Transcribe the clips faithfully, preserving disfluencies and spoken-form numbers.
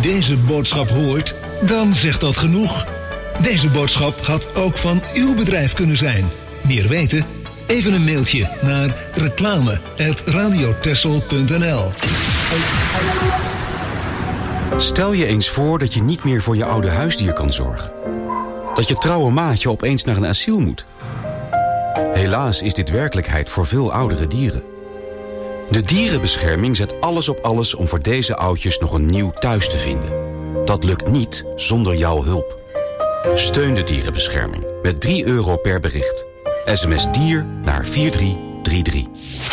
deze boodschap hoort, dan zegt dat genoeg. Deze boodschap had ook van uw bedrijf kunnen zijn. Meer weten? Even een mailtje naar reclame at radiotessel punt n l. Stel je eens voor dat je niet meer voor je oude huisdier kan zorgen. Dat je trouwe maatje opeens naar een asiel moet. Helaas is dit werkelijkheid voor veel oudere dieren. De dierenbescherming zet alles op alles om voor deze oudjes nog een nieuw thuis te vinden. Dat lukt niet zonder jouw hulp. Steun de dierenbescherming met drie euro per bericht. S M S dier naar vier drie drie drie.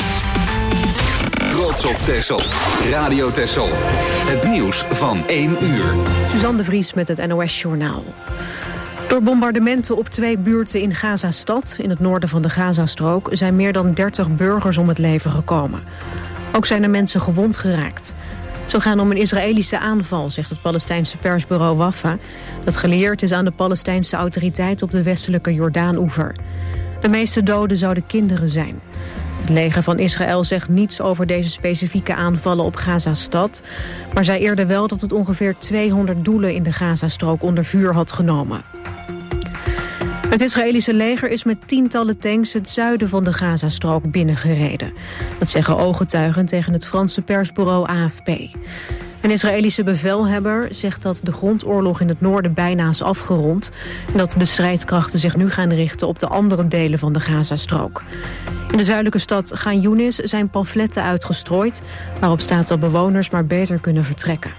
Trots op Texel. Radio Texel. Het nieuws van één uur. Suzanne de Vries met het N O S-journaal. Door bombardementen op twee buurten in Gaza-stad, in het noorden van de Gazastrook, zijn meer dan dertig burgers om het leven gekomen. Ook zijn er mensen gewond geraakt. Het zou gaan om een Israëlische aanval, zegt het Palestijnse persbureau Wafa, dat gelieerd is aan de Palestijnse autoriteit op de westelijke Jordaan-oever. De meeste doden zouden kinderen zijn. Het leger van Israël zegt niets over deze specifieke aanvallen op Gaza-stad, maar zei eerder wel dat het ongeveer tweehonderd doelen in de Gazastrook onder vuur had genomen. Het Israëlische leger is met tientallen tanks het zuiden van de Gazastrook binnengereden. Dat zeggen ooggetuigen tegen het Franse persbureau A F P. Een Israëlische bevelhebber zegt dat de grondoorlog in het noorden bijna is afgerond en dat de strijdkrachten zich nu gaan richten op de andere delen van de Gazastrook. In de zuidelijke stad Khan Younis zijn pamfletten uitgestrooid waarop staat dat bewoners maar beter kunnen vertrekken.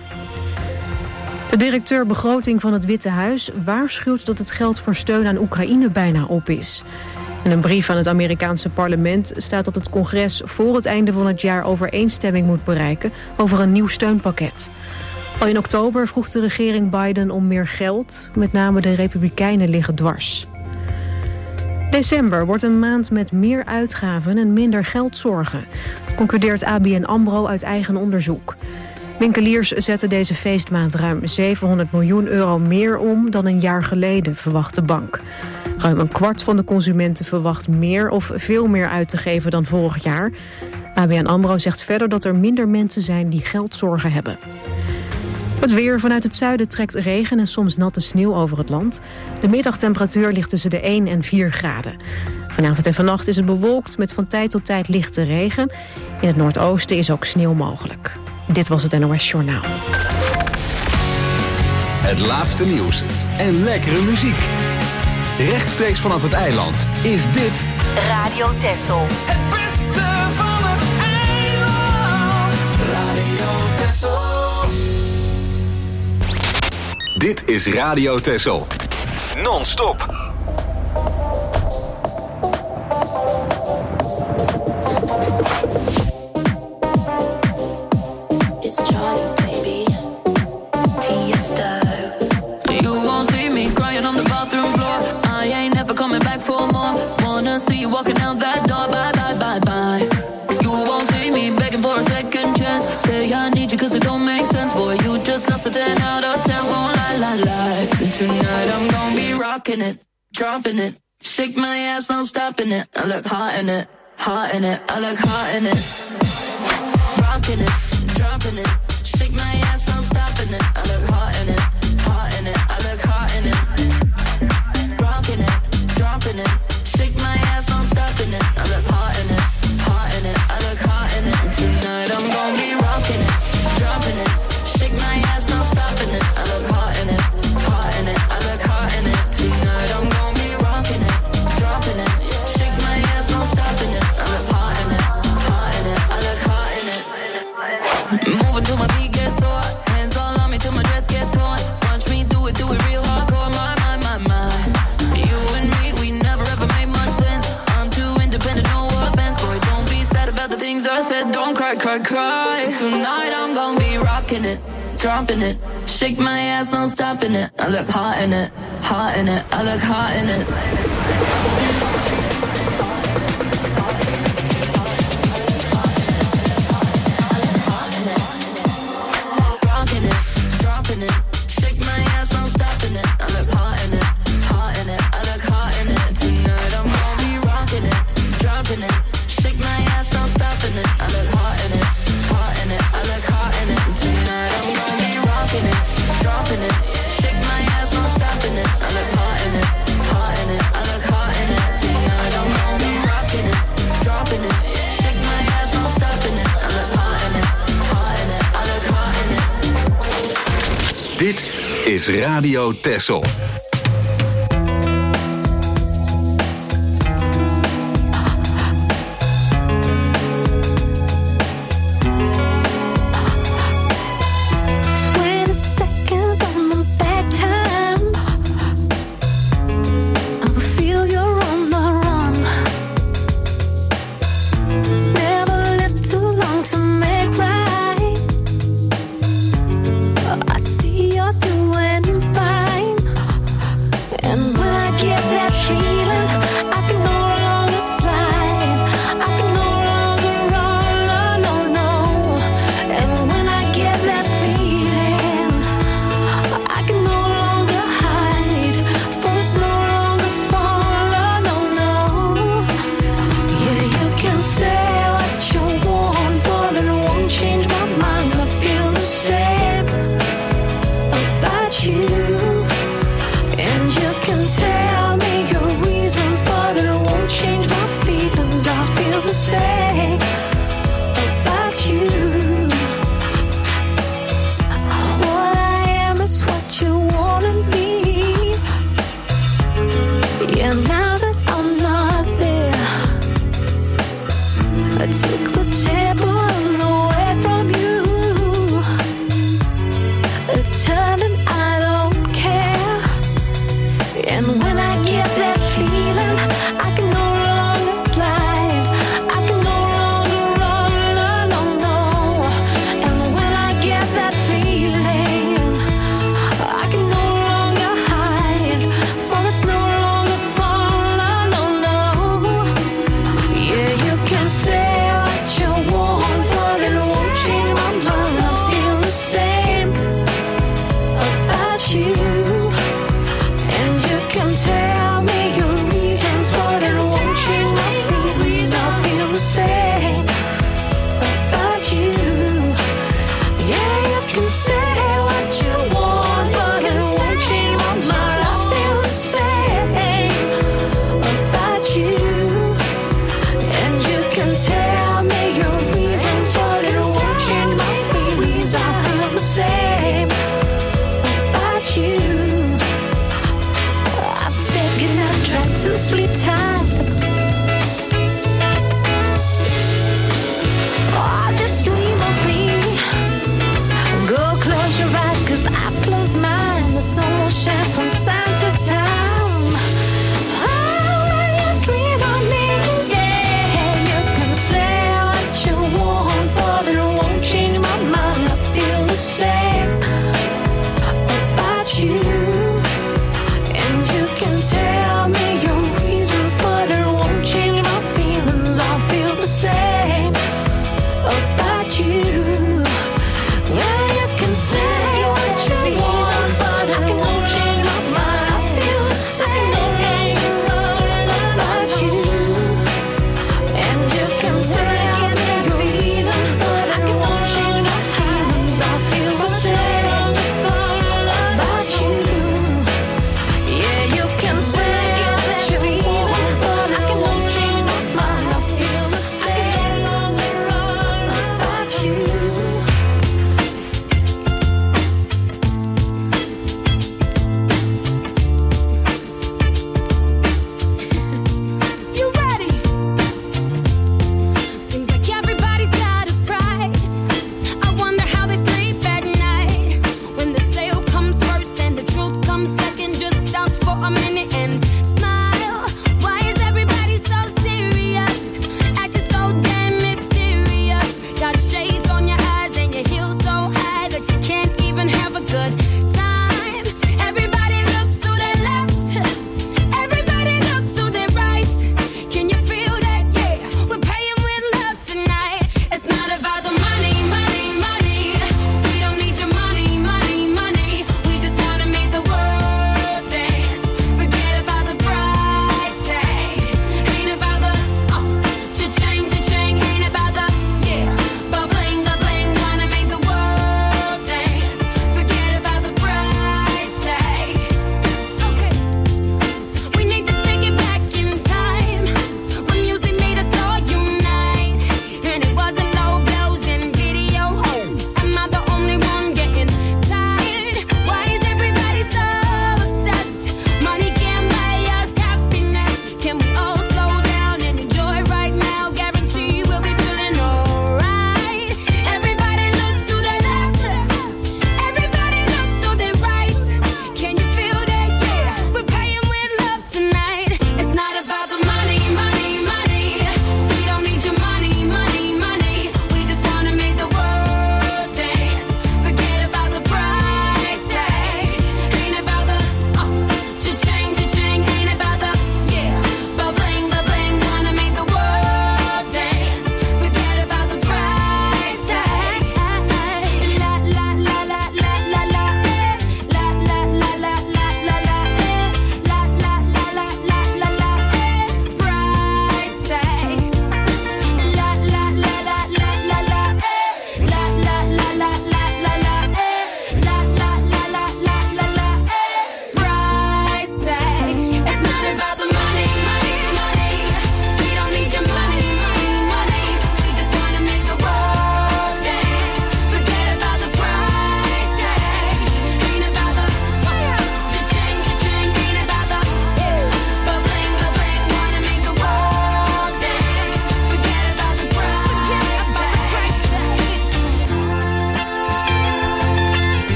De directeur begroting van het Witte Huis waarschuwt dat het geld voor steun aan Oekraïne bijna op is. In een brief aan het Amerikaanse parlement staat dat het congres voor het einde van het jaar overeenstemming moet bereiken over een nieuw steunpakket. Al in oktober vroeg de regering Biden om meer geld, met name de Republikeinen liggen dwars. December wordt een maand met meer uitgaven en minder geldzorgen. Dat concludeert A B N AMRO uit eigen onderzoek. Winkeliers zetten deze feestmaand ruim zevenhonderd miljoen euro meer om dan een jaar geleden, verwacht de bank. Ruim een kwart van de consumenten verwacht meer of veel meer uit te geven dan vorig jaar. A B N AMRO zegt verder dat er minder mensen zijn die geldzorgen hebben. Het weer. Vanuit het zuiden trekt regen en soms natte sneeuw over het land. De middagtemperatuur ligt tussen de één en vier graden. Vanavond en vannacht is het bewolkt met van tijd tot tijd lichte regen. In het noordoosten is ook sneeuw mogelijk. Dit was het N O S Journaal. Het laatste nieuws en lekkere muziek. Rechtstreeks vanaf het eiland is dit Radio Texel. Het beste van het eiland. Radio Texel. Dit is Radio Texel. Non-stop. It's Charlie, baby. Tiesto. You won't see me crying on the bathroom floor. I ain't never coming back for more. Wanna see you walking out that door. Bye, bye, bye, bye. You won't see me begging for a second chance. Say I need you cause it don't make sense. Boy, you just lost a ten out of ten. Won't lie, lie, lie. Tonight I'm gonna be rocking it, dropping it. Shake my ass, I'm stopping it. I look hot in it, hot in it. I look hot in it. Rocking it, dropping it. Shake my ass, I'm stopping it. I look hot in it, hot in it. I look hot in it. Rocking it, dropping it. Shake my ass, I'm stopping it. I look hot in it, hot in it. I look hot in it. Tonight I'm gonna be rocking it, dropping it. Shake my ass, I'm stopping it. I look hot in it, hot in it. I look hot in it. Tonight I'm gonna be rocking it, dropping it. Shake my ass, I'm stopping it. I look hot in it, hot in it. I look hot in it. Moving till my feet get sore. Hands all on me till my dress gets torn. Watch me do it, do it real hardcore. My, my, my, my. You and me, we never ever made much sense. I'm too independent, no offense. Boy, don't be sad about the things I said. Don't cry, cry, cry. Tonight I'm gonna be rocking it, dropping it. Shake my ass, I'm stopping it. I look hot in it, hot in it. I look hot in it. It. Dit is Radio Texel.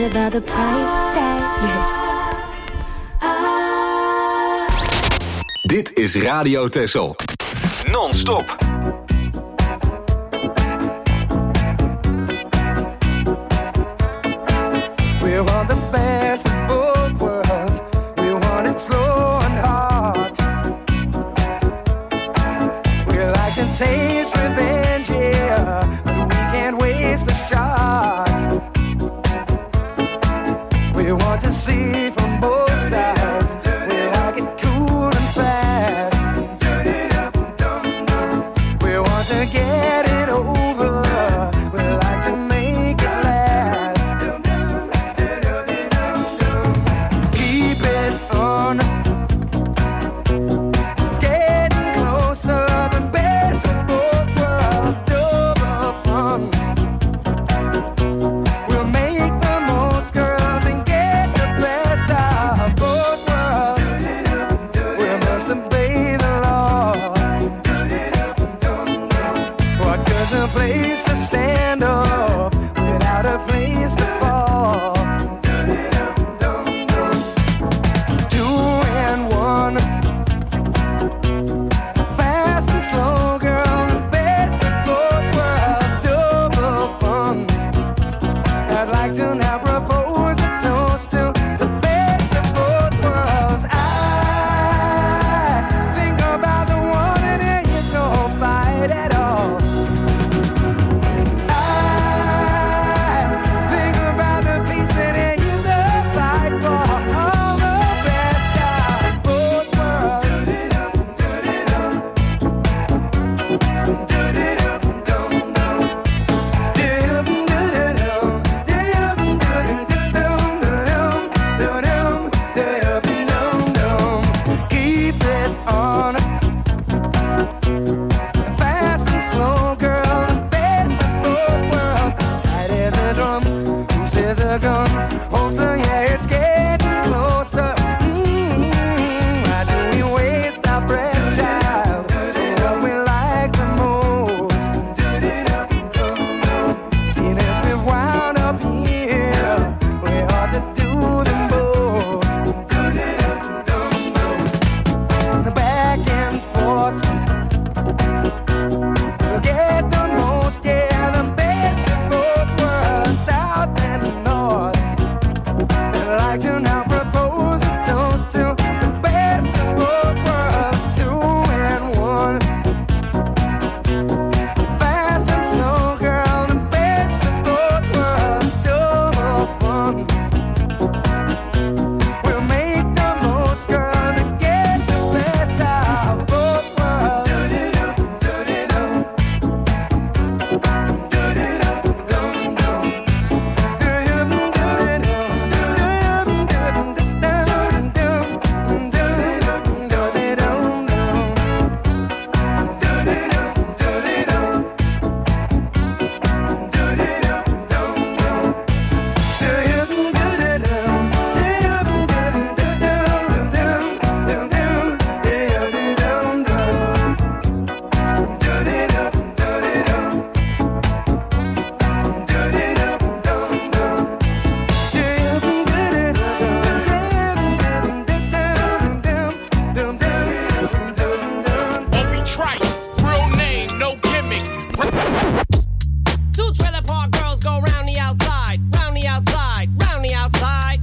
worried about the price tag. Dit is Radio Texel. Non-stop. We want the best of both worlds. We want it slow and hard. We like to taste revenge, yeah, but we can't waste the shot. We want to see from both sides. We like it cool and fast. We want to get it over. We like to make it last. Keep it on. It's getting closer. The best of both worlds. Double fun. We'll make the most, girls, and get the best of both worlds. We must obey the law. What good's a place to stand up without a place to fall? Two and one, fast and slow, girl, the best of both worlds, double fun. I'd like to now propose a toast to the best of both worlds. I think about the one and there is no fight at all. I think about the peace that there is a fight for. All the best of both worlds. Keep it on. Fast and slow, girl, the best of both worlds. Tight as a drum, loose as a gun. Holster, yeah, it's getting closer. Mm-hmm. Why do we waste our breath, child? What we like the most. Seen as we've wound up here, we ought to do them both. Back and forth. We'll get the most, yeah, the best of both worlds, south and north. I'd like to now propose a toast to the best of both worlds, two and one. Fast and slow, girl, the best of both worlds, double fun. We'll make the most, girl, to get the best of both worlds. Opie Trice, real name, no gimmicks. Two trailer park girls go round the outside, round the outside, round the outside.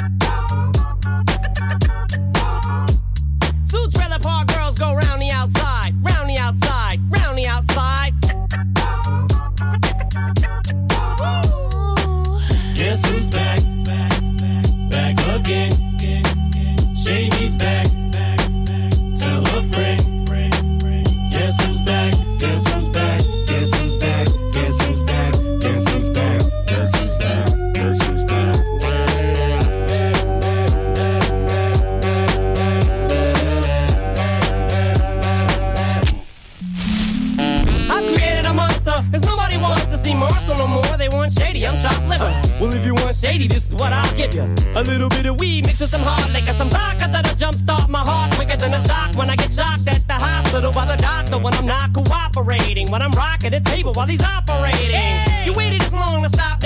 Two trailer park girls go round the outside, round the outside, round the outside. Guess who's back? Back again. Shady's back. Tell a friend. Guess who's back? Guess who's back? Guess who's back? Guess who's back? Guess who's back? Guess who's back? Guess who's back? I've created a monster, cause nobody wants to see Marshall no more. They want Shady, I'm chopped liver. Well, if you want Shady, this is what I'll give you. A little bit of weed mixed with some hard liquor, some vodka that'll jumpstart my heart quicker than a shock when I get shocked at the hospital by the doctor when I'm not cooperating. When I'm rocking the table while he's operating. Hey! You waited this long to stop debating.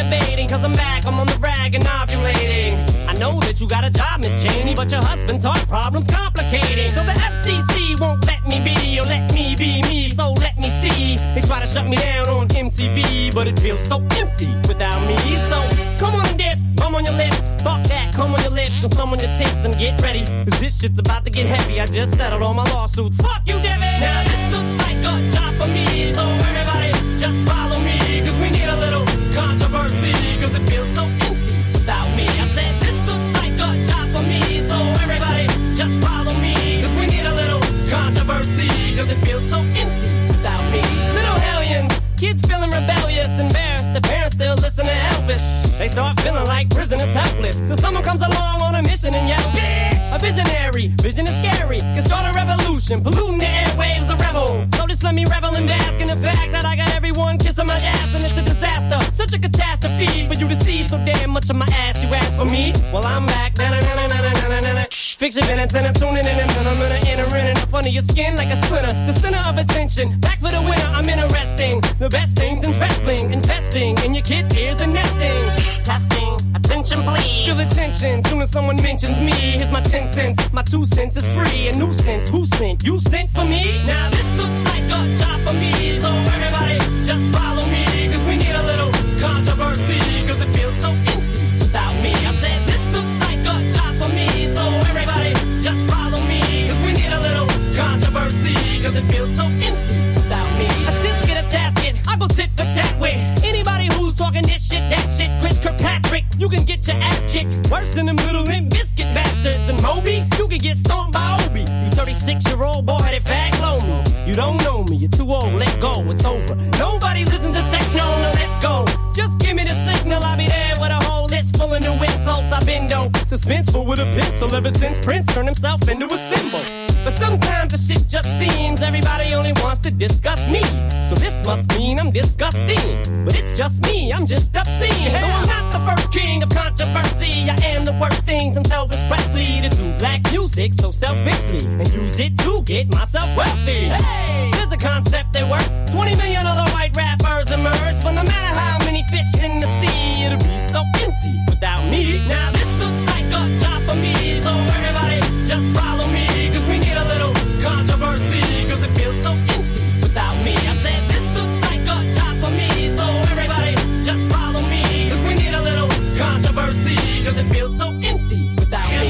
cause I'm back, I'm on the rag and ovulating. I know that you got a job, Miss Cheney, but your husband's heart problem's complicating. So the F C C won't let me be, or let me be me, so let me see. They try to shut me down on M T V, but it feels so empty without me. So come on and dip, bum on your lips, fuck that, come on your lips, and some on your tits, and get ready, cause this shit's about to get heavy. I just settled all my lawsuits, fuck you, Debbie. Now this looks like a job for me, so everybody just follow me, cause we need a little controversy, cause it feels so empty without me. I said this looks like a job for me, so everybody just follow me, cause we need a little controversy, cause it feels so empty without me. Little hellions, kids feeling rebellious, embarrassed, the parents still listen to Elvis. They start feeling like prisoners helpless, till someone comes along on a mission and yells, bitch! A visionary, vision is scary, can start a revolution, polluting the airwaves, a rebel. So just let me revel and bask in the fact that I got everyone kissing my ass, and it's a disaster, such a catastrophe for you to see so damn much of my ass. You ask for me, well I'm back. Na-na-na-na-na-na-na-na. Fix your minutes and I'm tuning in, and I'm gonna enter in and up under your skin like a splinter. The center of attention, back for the winner. I'm interesting. The best things in wrestling, investing in your kids' ears and nesting. Testing, attention please. Feel attention, soon as someone mentions me. Here's my ten cents, my two cents is free. A nuisance, who sent? You sent for me? Now this looks like a job for me, so everybody just follow me, cause we need a little controversy, cause it feels so empty without me. I said this looks like a job for me, so everybody just follow me, cause we need a little controversy, cause it feels so empty without me. I just get a tasket, I go tit for tat with anybody who's talking this shit, that shit. Chris Kirkpatrick, you can get your ass kicked worse than them little Limp Bizkit bastards. And Moby, you can get stomped by Obi. You thirty-six-year-old boy, that fag blow me. You don't know me, you're too old, let go, it's over. Nobody listen to techno, no, let's go. Just give me the signal, I'll be there with a whole list full of new insults. I've been dope, suspenseful with a pencil ever since Prince turned himself into a symbol. But sometimes the shit just seems everybody only wants to discuss me. So this must mean I'm disgusting. But it's just me, I'm just obscene. So I'm not the first king of controversy. I am the worst things until Elvis Presley to do black music so selfishly and use it to get myself wealthy. Hey, there's a concept that works. twenty million other white rappers emerge, but no matter how many fish in the sea, it'll be so empty without me. Now this looks like a job for me, so everybody just follow me, cause we need a little controversy, cause it feels so empty without me. I said this looks like a job for me, so everybody just follow me, cause we need a little controversy, cause it feels so empty without me.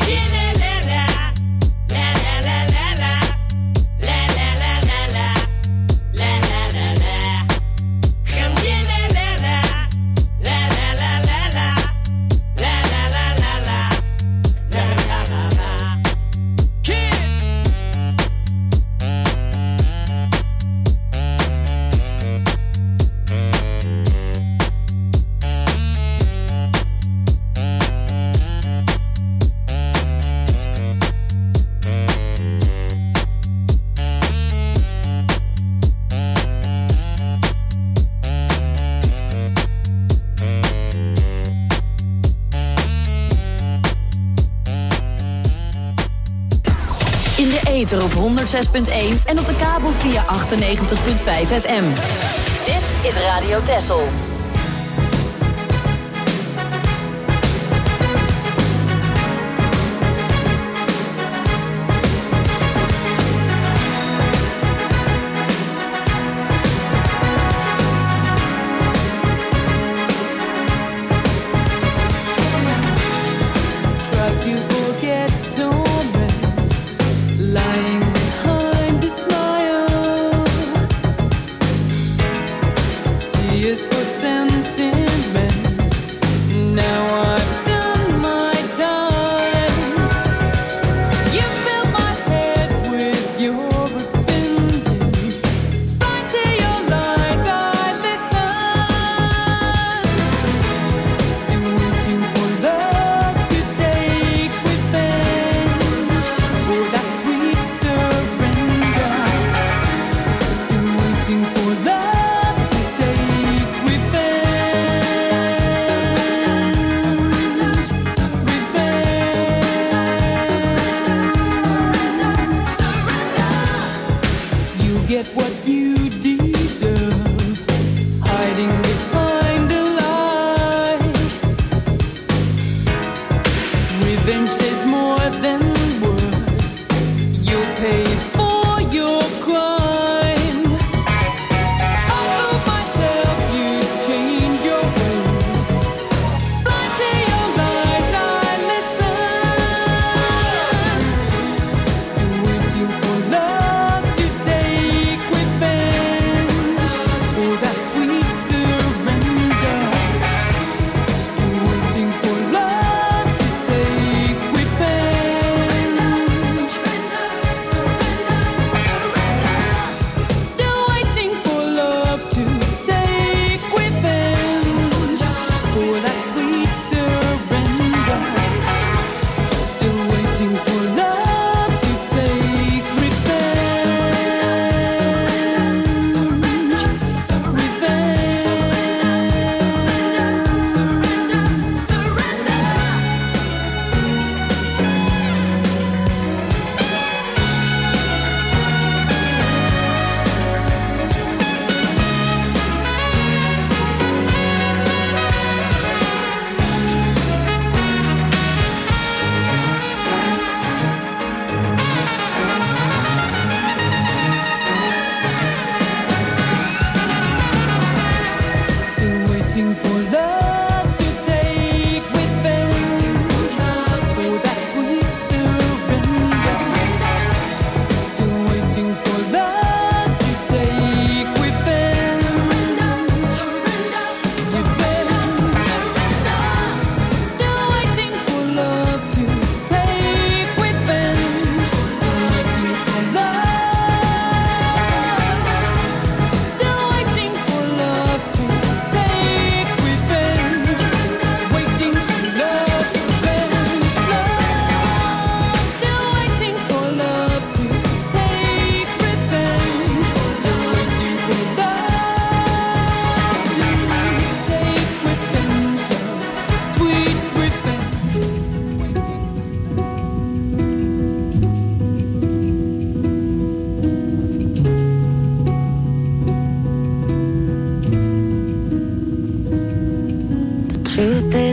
Op honderdzes punt één en op de kabel via achtennegentig punt vijf F M. Dit is Radio Texel. Is for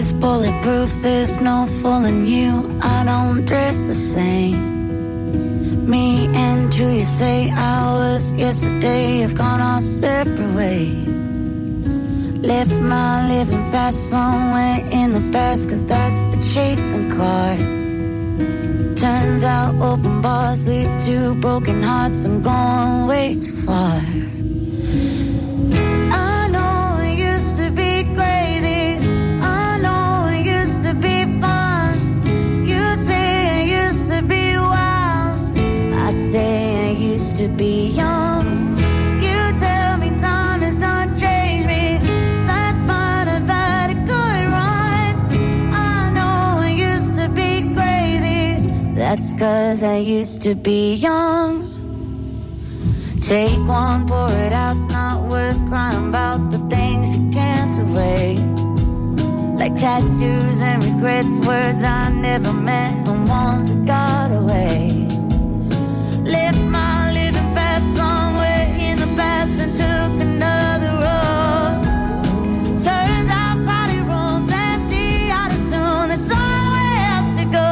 is bulletproof, there's no fooling you. I don't dress the same. Me and who you say I was yesterday have gone our separate ways. Left my living fast somewhere in the past, cause that's for chasing cars. Turns out open bars lead to broken hearts. I'm going way too far. I know it used to be crazy. I know it used to be fun. You say it used to be wild. I say I used to be young. You tell me time has done changed me. That's fine, I've had a good run. I know I used to be crazy. That's cause I used to be young. Take one, pour it out, it's not worth crying about the things you can't erase. Like tattoos and regrets, words I never meant, the ones that got away. Left my living fast somewhere in the past and took another road. Turns out crowded rooms empty out as soon as somewhere else to go.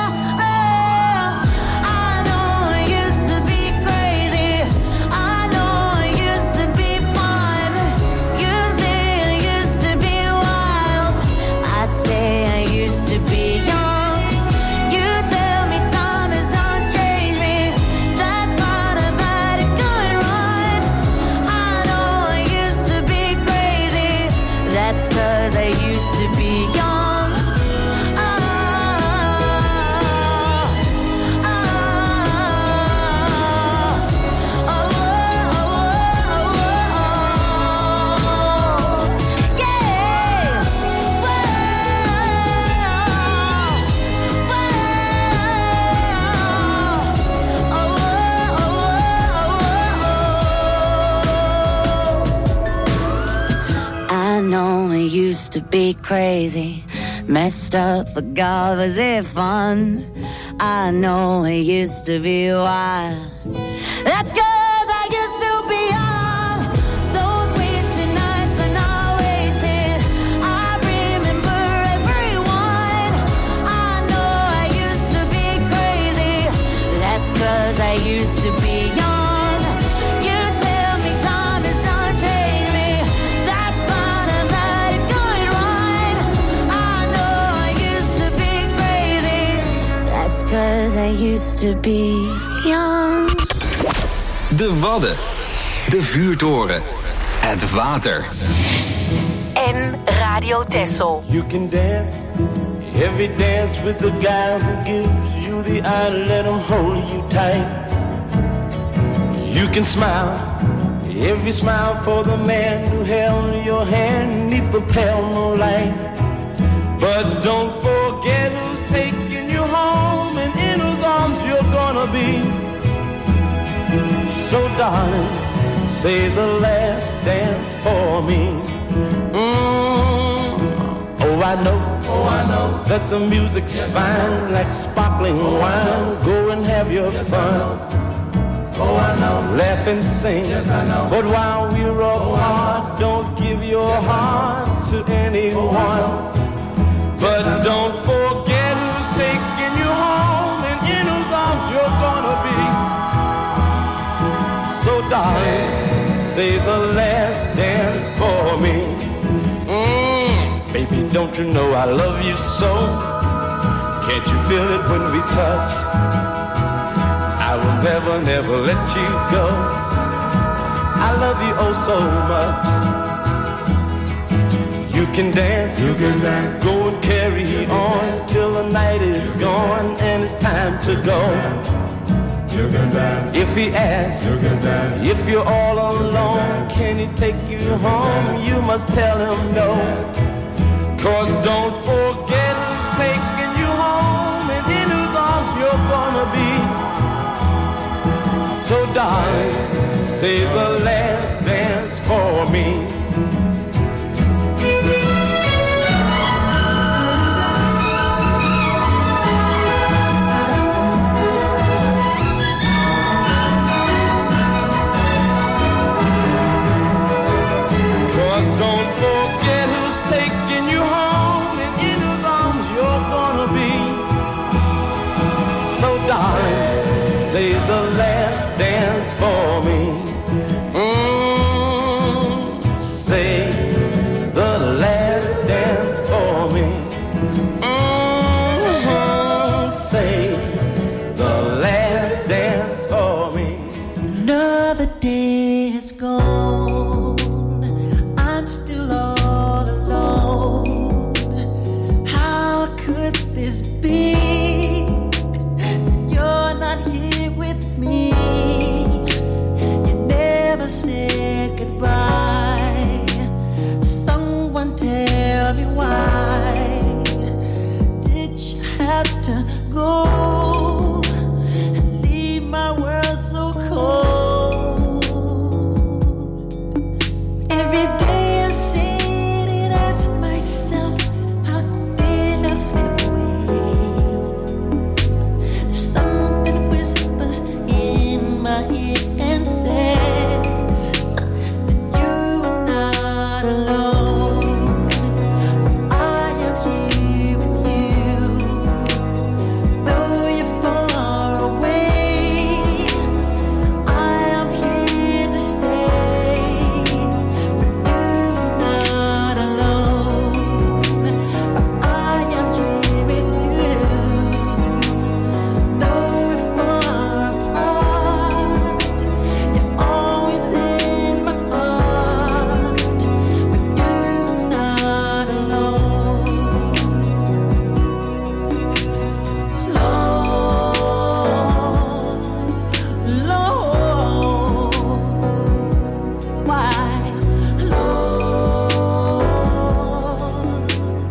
Cause I used to be young. Oh, oh, oh, oh, oh, yeah. Whoa, whoa. I know it used to be crazy, messed up, but God, was it fun? I know it used to be wild. That's cause I used to be young. Those wasted nights are not wasted. I remember everyone. I know I used to be crazy. That's cause I used to be young. Cause I used to be young. De Wadden. De vuurtoren. Het water. En Radio Texel. You can dance. Every dance with the guy who gives you the eye. Let him hold you tight. You can smile. Every smile for the man who held your hand neath the pale moonlight. But don't forget who's taking you home and in whose arms you're gonna be. So darling, save the last dance for me. Mm. Oh, I know, oh, I know that the music's yes, fine, like sparkling oh, wine. Go and have your yes, fun. Oh, I know. Laugh and sing. Yes, I know. But while we're apart, oh, don't give your yes, heart to anyone. Oh, but don't forget who's taking you home and in whose arms you're gonna be. So darling, say the last dance for me. Mm, baby, don't you know I love you so? Can't you feel it when we touch? I will never, never let you go. I love you oh so much. You can dance, you can dance, go and carry on till the night is gone and it's time to go. You can dance. If he asks, you can dance. If you're all alone, can he take you home? You must tell him no. Cause don't forget who's taking you home and in whose arms you're gonna be. So darling, say the last dance for me. Don't forget who's taking you home and Save the last dance for me. Mm, save the last dance for me. Mm, save the last dance for me. Another day is gone. I'm still all alone. How could this be? You're not here with me. You never said goodbye. Someone tell me why did you have to go and leave my world so cold? Every day I sit and ask myself, how did I slip away? Something whispers in my ear and says that you are not alone. But I am here with you. Though you're far away, I am here to stay. But you're not alone. But I am here with you. Though we're far apart, you're always in my heart. But you're not alone. Lord, Lord, why, Lord?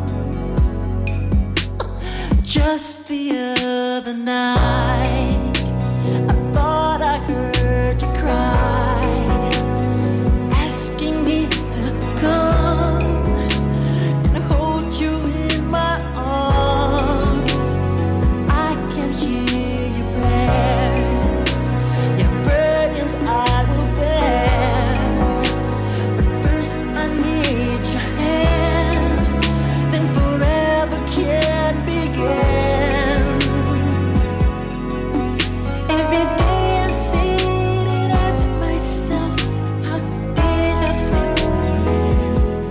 Just the other night, I thought I heard you cry, asking me to come and hold you in my arms. I can hear your prayers, your burdens I will bear. But first I need your hand, then forever can begin. Every day I sit and ask myself, how did I slip away?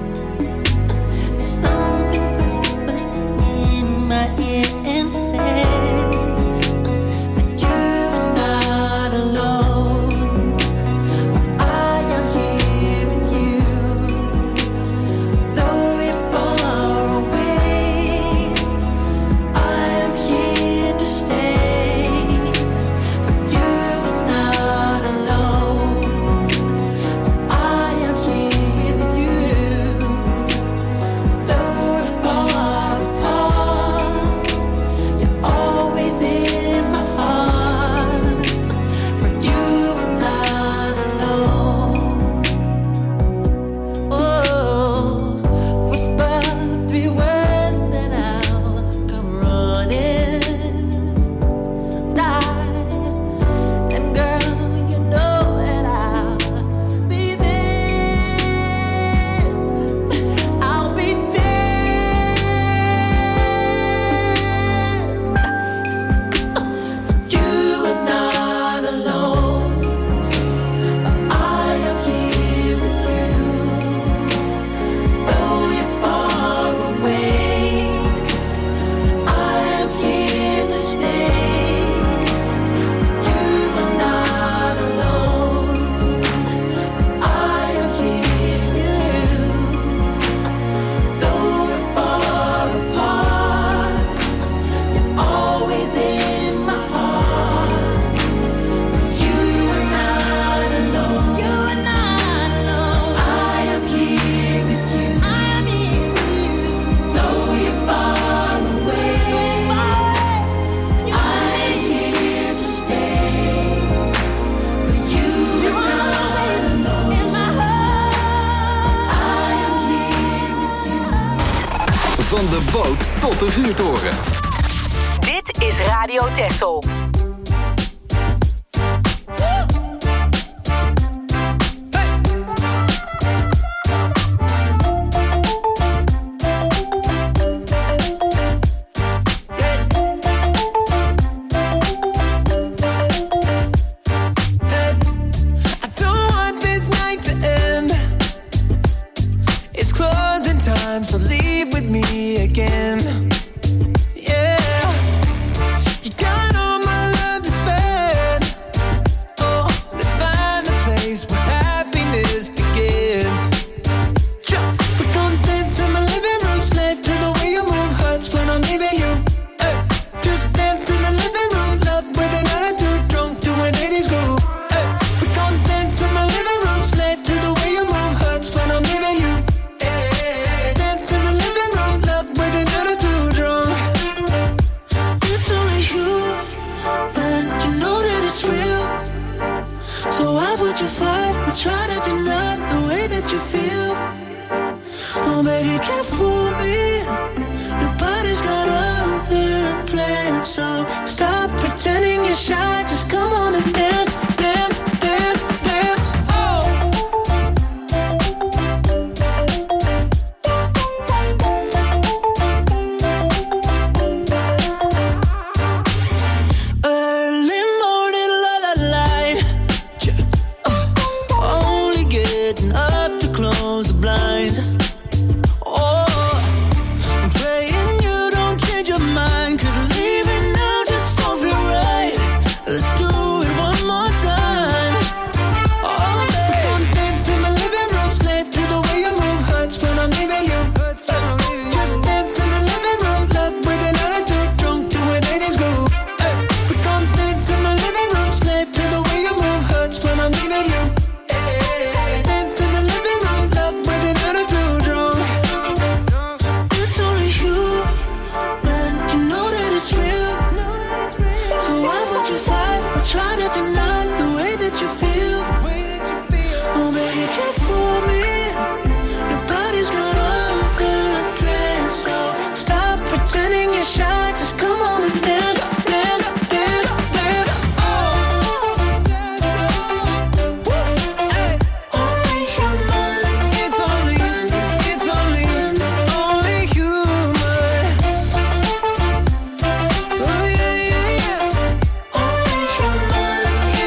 Something whispers in my ear and says that you are not alone. But I am here with you. Though you're far away, I am here to stay. But you are not alone. But I am here with you. Though we're far apart, you're always in my heart. For you are not alone. Oh, whisper three words and I'll come running. And girl, you know that I'll be there. I'll be there. You are not alone. I am here with you. Though you're far away, I am here to stay. You are not alone. I am here with you. Though we're far apart, you're always in my heart. You are not alone. You are not alone. I am here with you. I am here with you. Though you're far away, I am here to stay. For you are not alone. In my heart, I am here with you. Van de boot tot de vuurtoren. Dit is Radio Texel. Hey. would you fight or try to deny the way that you feel? Oh, baby, can't fool me. Nobody's got other plans, so stop pretending you're shy. Just come on and dance, dance, dance, dance. Oh. Early morning, la la light. Uh, only getting up to close the blinds. Try to deny the way that you feel. Oh, baby, can't fool me. Nobody's got other plans, so stop pretending you're shy. Just come on and dance, dance, dance, dance. Oh, hey. Only human. It's only, it's only, only human. Oh yeah, yeah, yeah. Only human.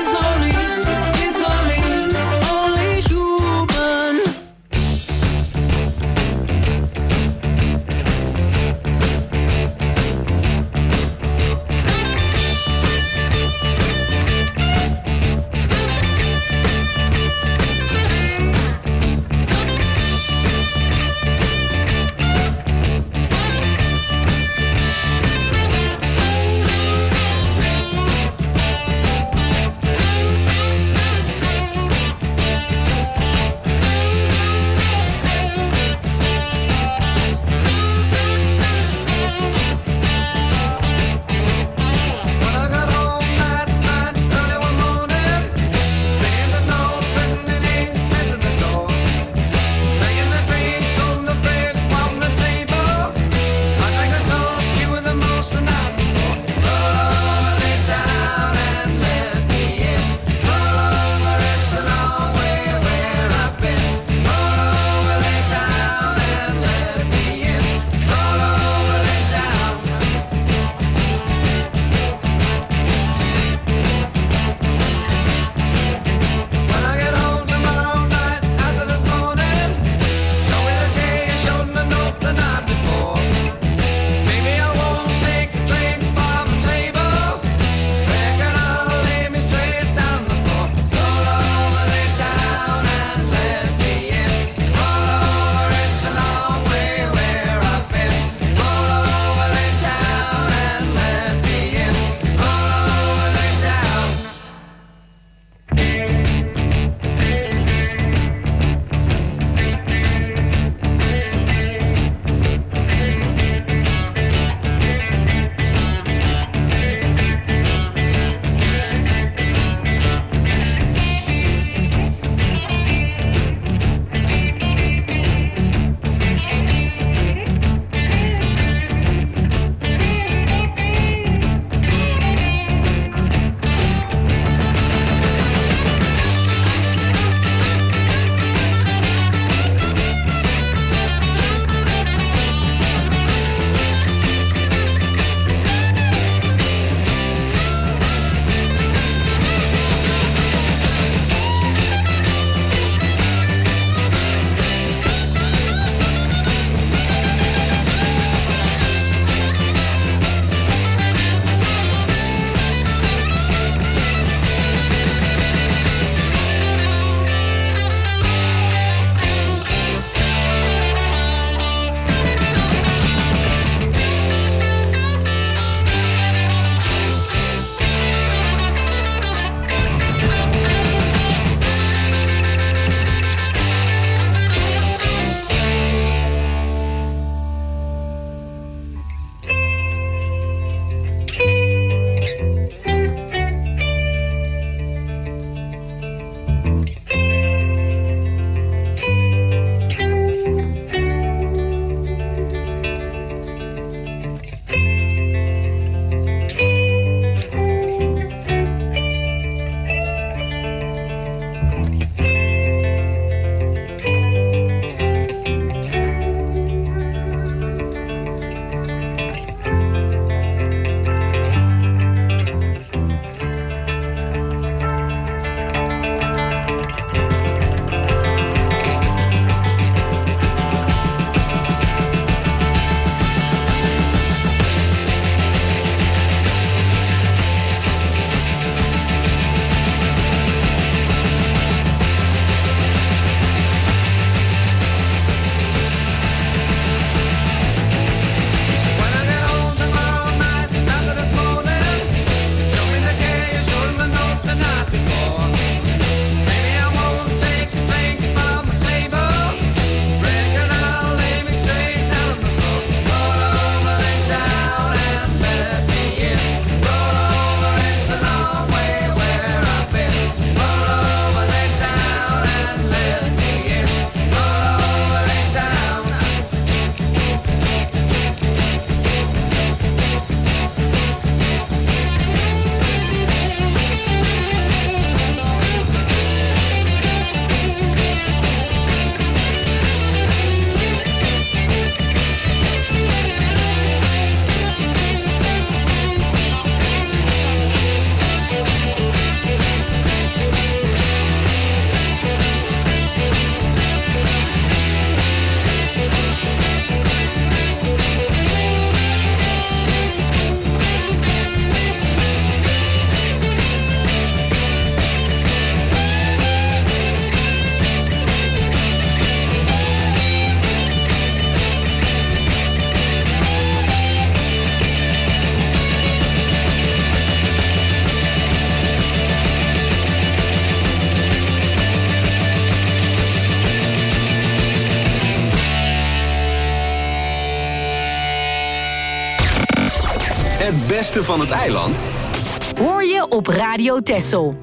beste van het eiland hoor je op Radio Texel.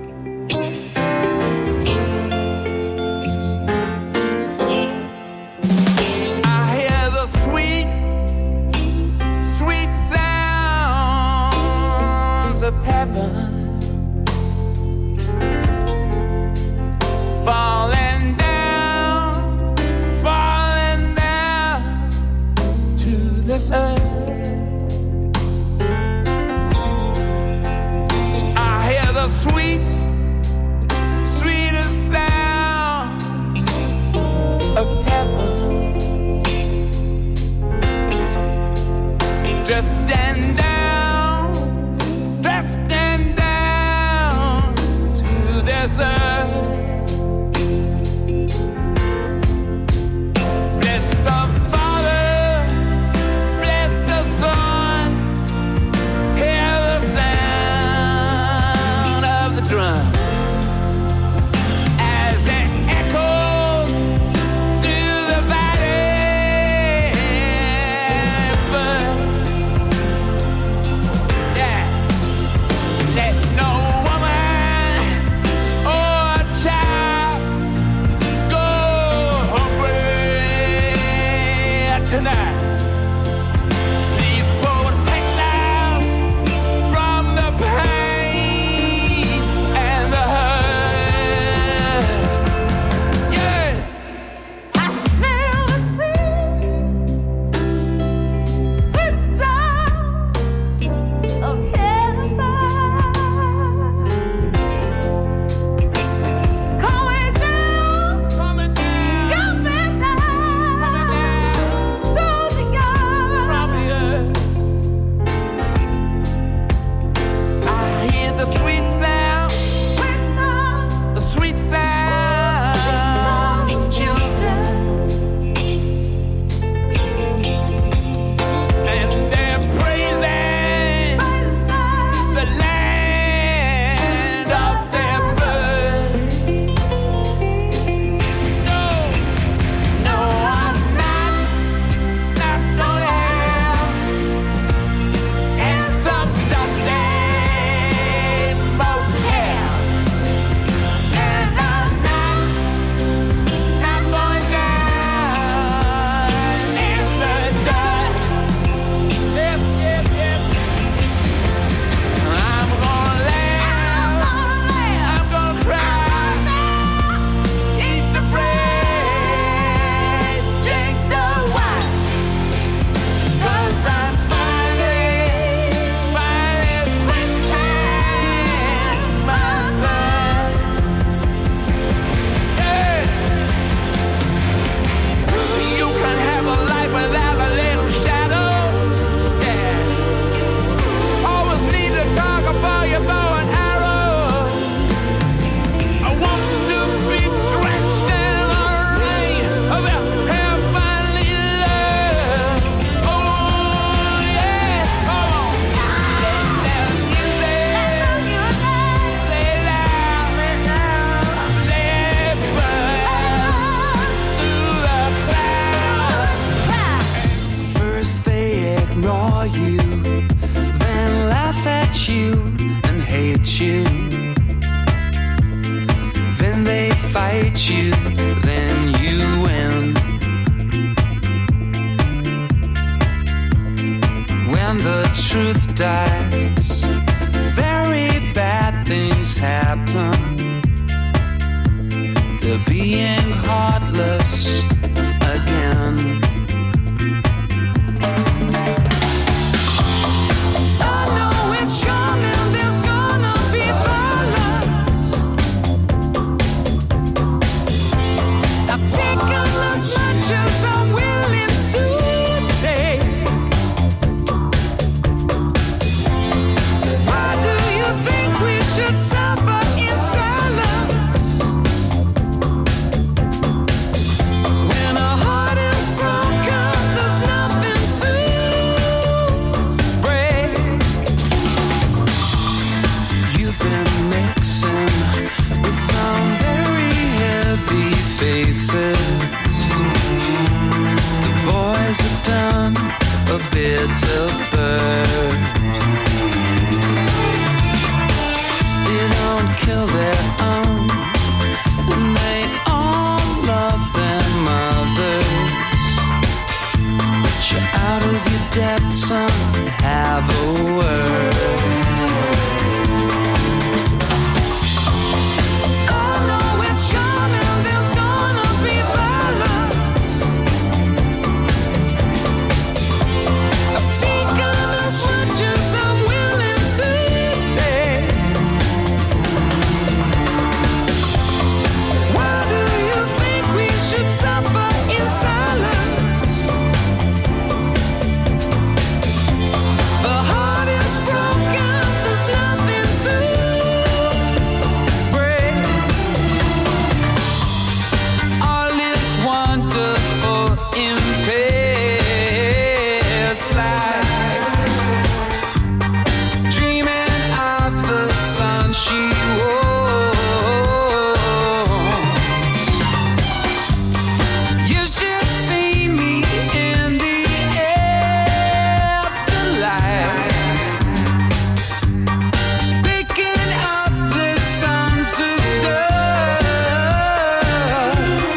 Of heaven falling down, falling down to this earth. I hear the sweet, sweetest sounds of heaven drifting down. Drifting down to this earth. Bless the Father, bless the Son. Hear the sound of the drums as it echoes through the valley. First, yeah. Let no woman or child go hungry tonight. Please protect us from the pain and the hurt. Yeah, I smell the sweet, sweet sound of heaven. Coming down, coming down, coming down, to the earth. From the earth, I hear the sweet sound, the sweet sound of children, and they're praising the land of their birth. No, no, I'm not, not gonna have in some dusty motel, and I'm not, not going down in the dirt. Yes, yes, yes. I'm gonna laugh, I'm gonna cry, eat the bread, drink the wine, 'cause I'm finally, finally quenching my thirst. Yeah. You can have a life without a little shadow. Yeah. Always need to talk about your bow and arrow. I want to be drenched in the rain of your heavenly love. Oh yeah, come on. Let the music play loud, let it burst through the clouds. First they ignore you, then laugh at you and hate you. Then they fight you, then you win. When the truth dies, very bad things happen. They're being heartless again. I know it's coming, there's gonna be violence. I've taken as much as I'm willing to take. Why do you think we should suffer in silence? listen, have a word. I know it's coming, there's gonna be violence. I've taken as much as I'm willing to take. Why do you think we should suffer in silence? The heart is broken, there's nothing to break. All is wonderful in past life. Dreaming of the sun she was. You should see me in the afterlife, picking up the sons of God.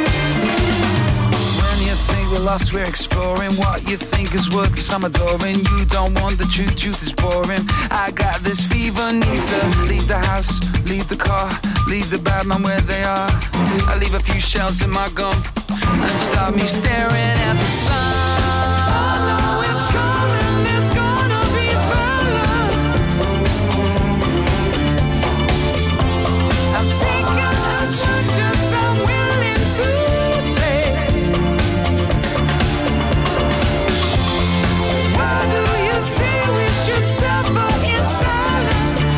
When you think we're lost, we're exploring what you think is worth some adoring. You don't want the truth, truth is boring. I got this fever, need to leave the house, leave the car, leave the bad man where they are. I leave a few shells in my gum and start me staring at the sun. I know it's coming, there's gonna be violence. I'm taking as much as I'm willing to take. Why do you say we should suffer in silence?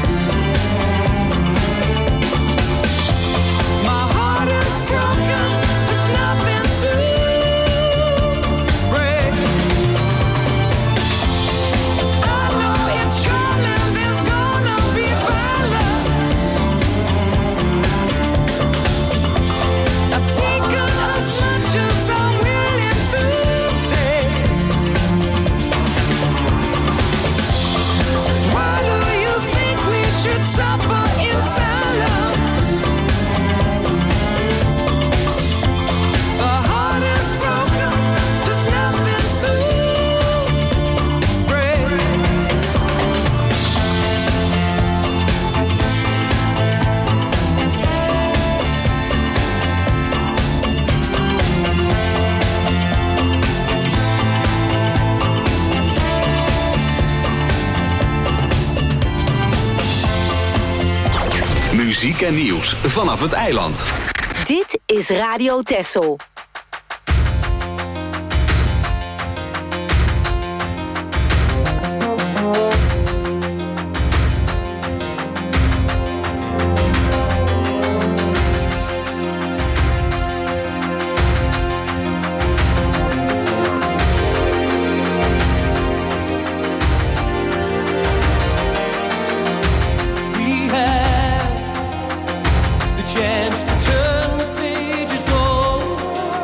My heart is broken, there's nothing to break. I know it's coming, there's gonna be violence. I've taken as much as I'm willing to take. Why do you think we should suffer in silence? The heart is broken, there's nothing to break. Muziek en nieuws vanaf het eiland. Dit is Radio Texel. We have the chance to turn the pages over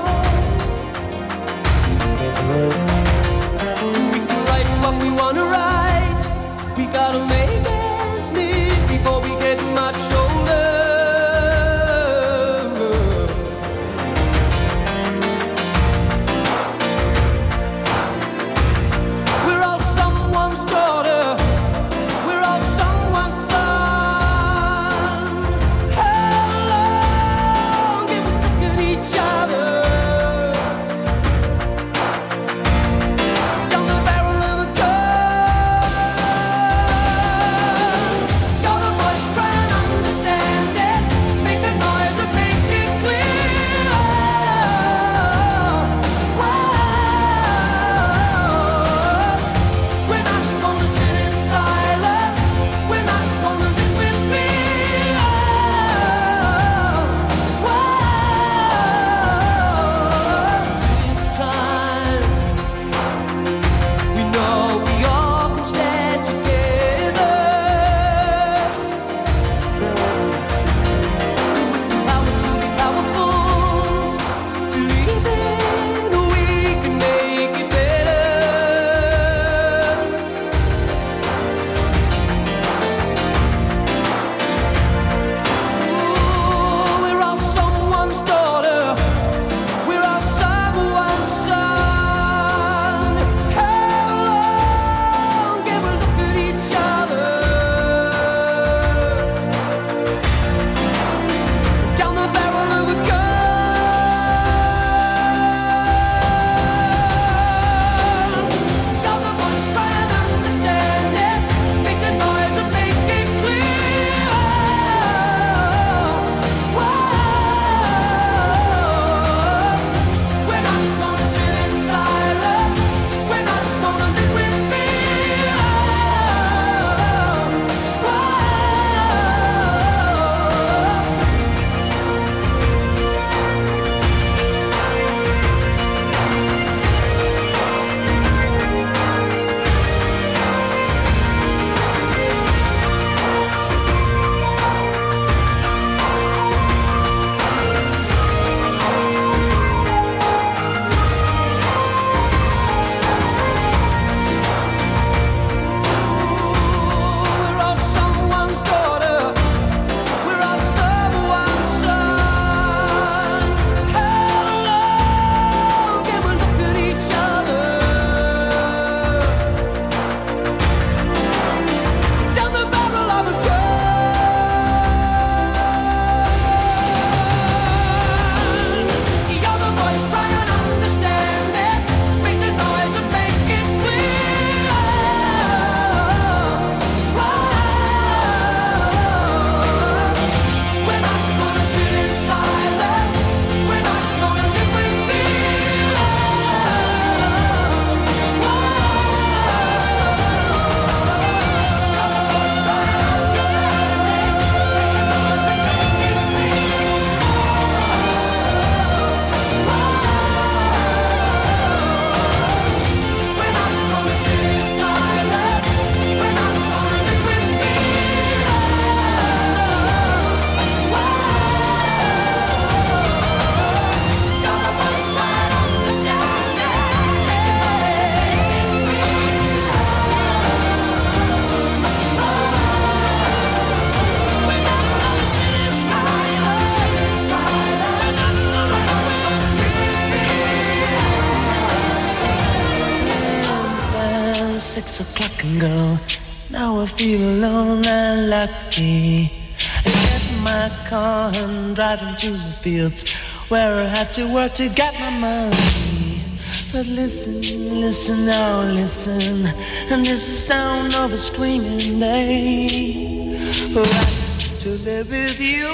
go. Now I feel alone and lucky. I get in my car and driving to the fields where I had to work to get my money. But listen, listen, now listen, and this is the sound of a screaming day who asks to live with you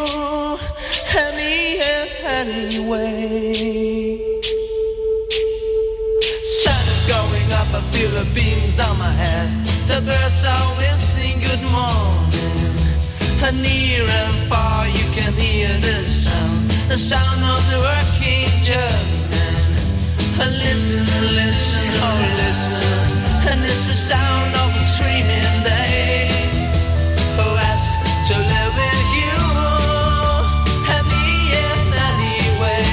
any anyway. Sun is going up, I feel the beams on my head. The birds are whistling good morning. And near and far you can hear the sound, the sound of the working German. And listen, listen, oh listen, and it's the sound of a screaming day who asks to live with you and me in any way.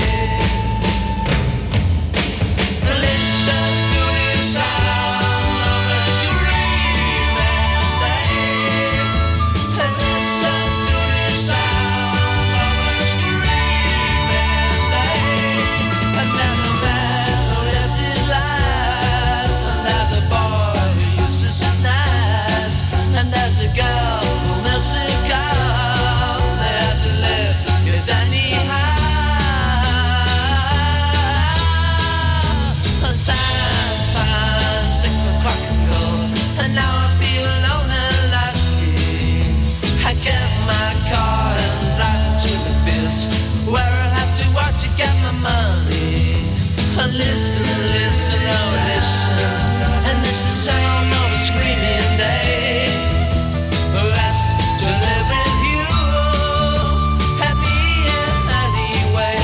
Listen to the sound of a screaming day, and listen to the sound of a screaming day. And then a man who lives his life, and there's a boy who uses his knife, and there's a girl who milks a cow. They have to live, yes anyhow. And Santa's past six o'clock ago, and now I feel alone and lucky. I get my car and drive to the fields where I have to work to get my money. And listen, listen, oh listen, and this is the sound of a screaming day who asks to live with you and me in any way.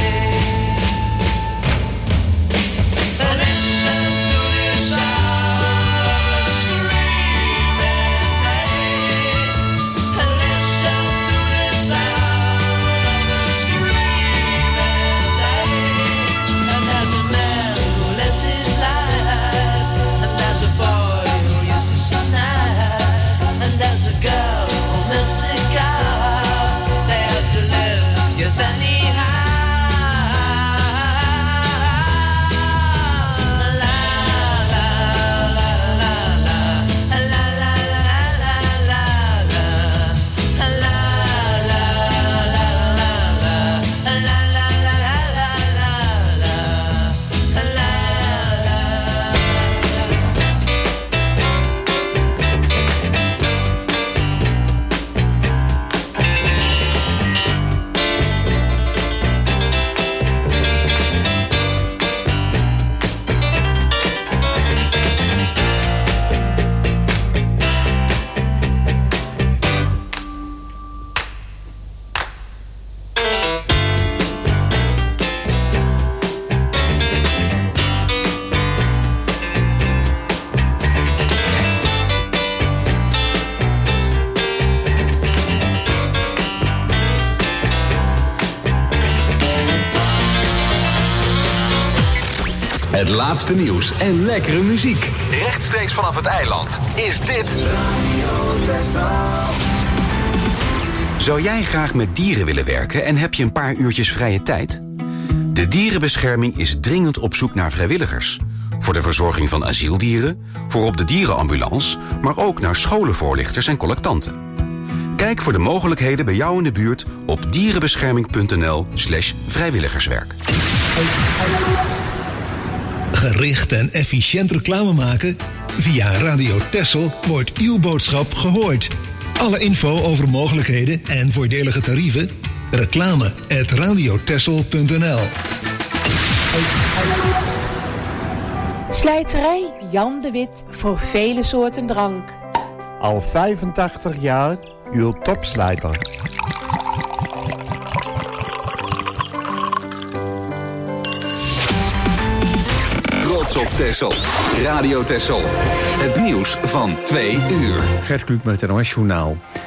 Listen to the sound of a screaming day, and listen to the sound of a screaming day. And there's a man who lives his life, and there's a boy who uses his knife, and there's a girl who milks a cow. They have to live, yes anyhow. La la la la la, la la la la la la, la la la la la, la la la la la la. Het laatste nieuws en lekkere muziek. Rechtstreeks vanaf het eiland is dit Zou jij graag met dieren willen werken en heb je een paar uurtjes vrije tijd? De Dierenbescherming is dringend op zoek naar vrijwilligers. Voor de verzorging van asieldieren, voor op de dierenambulance, maar ook naar scholenvoorlichters en collectanten. Kijk voor de mogelijkheden bij jou in de buurt op dierenbescherming.nl slash vrijwilligerswerk. Gericht en efficiënt reclame maken? Via Radio Texel wordt uw boodschap gehoord. Alle info over mogelijkheden en voordelige tarieven? Reclame at radiotexel punt n l. Slijterij Jan de Wit voor vele soorten drank. Al vijfentachtig jaar uw topslijter. Trots op Texel. Radio Texel. Het nieuws van twee uur. Gert Kluk met het N O S Journaal.